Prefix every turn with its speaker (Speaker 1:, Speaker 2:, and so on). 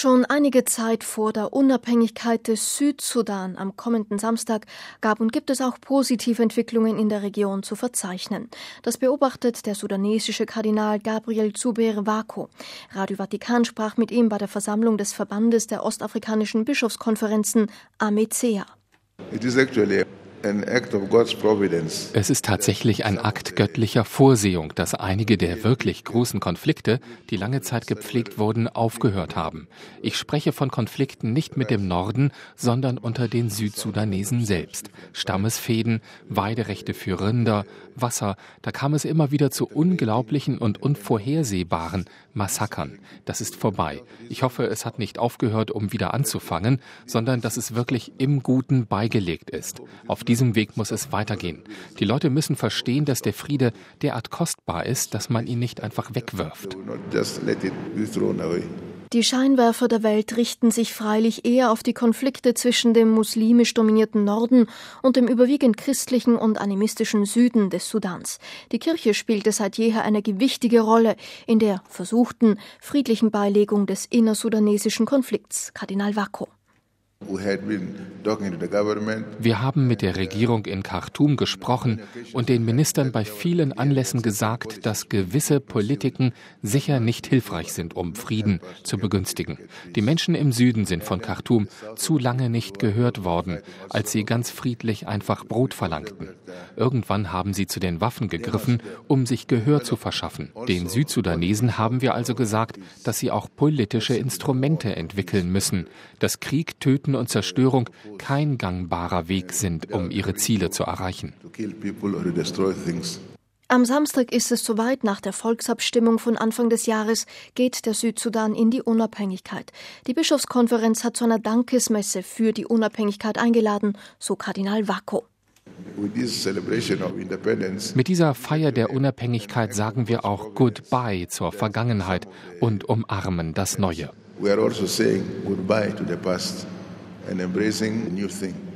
Speaker 1: Schon einige Zeit vor der Unabhängigkeit des Südsudan am kommenden Samstag gab und gibt es auch positive Entwicklungen in der Region zu verzeichnen. Das beobachtet der sudanesische Kardinal Gabriel Zuber Wako. Radio Vatikan sprach mit ihm bei der Versammlung des Verbandes der ostafrikanischen Bischofskonferenzen AMECEA.
Speaker 2: Es ist tatsächlich ein Akt göttlicher Vorsehung, dass einige der wirklich großen Konflikte, die lange Zeit gepflegt wurden, aufgehört haben. Ich spreche von Konflikten nicht mit dem Norden, sondern unter den Südsudanesen selbst. Stammesfehden, Weiderechte für Rinder, Wasser, da kam es immer wieder zu unglaublichen und unvorhersehbaren Massakern. Das ist vorbei. Ich hoffe, es hat nicht aufgehört, um wieder anzufangen, sondern dass es wirklich im Guten beigelegt ist. Auf diesem Weg muss es weitergehen. Die Leute müssen verstehen, dass der Friede derart kostbar ist, dass man ihn nicht einfach wegwirft.
Speaker 1: Die Scheinwerfer der Welt richten sich freilich eher auf die Konflikte zwischen dem muslimisch dominierten Norden und dem überwiegend christlichen und animistischen Süden des Sudans. Die Kirche spielte seit jeher eine gewichtige Rolle in der versuchten friedlichen Beilegung des innersudanesischen Konflikts. Kardinal Wako.
Speaker 2: Wir haben mit der Regierung in Khartoum gesprochen und den Ministern bei vielen Anlässen gesagt, dass gewisse Politiken sicher nicht hilfreich sind, um Frieden zu begünstigen. Die Menschen im Süden sind von Khartoum zu lange nicht gehört worden, als sie ganz friedlich einfach Brot verlangten. Irgendwann haben sie zu den Waffen gegriffen, um sich Gehör zu verschaffen. Den Südsudanesen haben wir also gesagt, dass sie auch politische Instrumente entwickeln müssen, dass Krieg, Töten und Zerstörung kein gangbarer Weg sind, um ihre Ziele zu erreichen.
Speaker 1: Am Samstag ist es soweit. Nach der Volksabstimmung von Anfang des Jahres geht der Südsudan in die Unabhängigkeit. Die Bischofskonferenz hat zu einer Dankesmesse für die Unabhängigkeit eingeladen, so Kardinal Wako.
Speaker 2: Mit dieser Feier der Unabhängigkeit sagen wir auch Goodbye zur Vergangenheit und umarmen das Neue.
Speaker 3: We are also saying goodbye to the past and embracing a new thing.